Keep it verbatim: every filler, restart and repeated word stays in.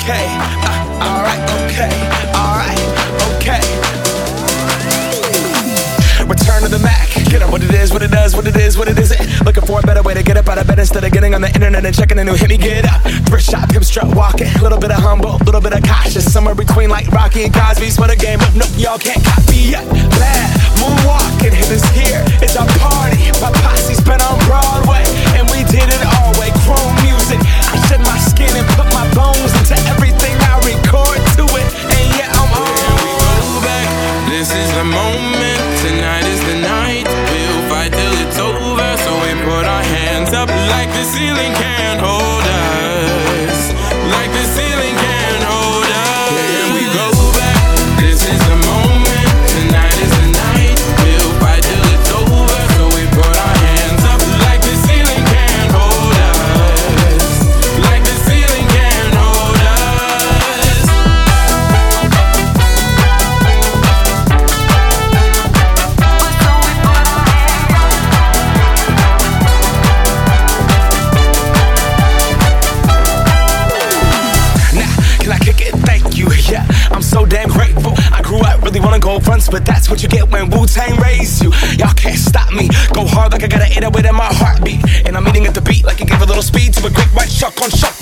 okay. Uh, alright, okay. Alright, okay. Return to the Mac. Get up what it is, what it does, what it is, what it isn't. Looking for a better way to get up out of bed instead of getting on the internet and checking a new hit me. Get up. Thrift shop, hip strut walking. A little bit of humble, a little bit of cautious. Somewhere between like Rocky and Cosby's for the game. But no, y'all can't copy yet. Glad moonwalking, hit is here. It's our party. My posse's been on Broadway, and we did it all way. Chrome music. I shed my skin and put my bones into everything I record to it. And yeah, I'm on. Here we go back. This is the moment. Tonight is the night. We'll fight till it's over. So we put our hands up like the ceiling can't hold us. Like the ceiling can't hold us. Here we go back. This is the moment. Tonight is the night. We'll fight till it's over. So we put our hands up like the ceiling can't hold us. Like the ceiling can't hold us. Now, can I kick it? Thank you, yeah, I'm so damn grateful. I grew up really wanna go fronts, but that's what you get when Wu-Tang raised you. Y'all can't stop me. Go hard like I got an eight oh eight in my heartbeat. And I'm eating at the beat like it gave a little speed to a great white shark on shark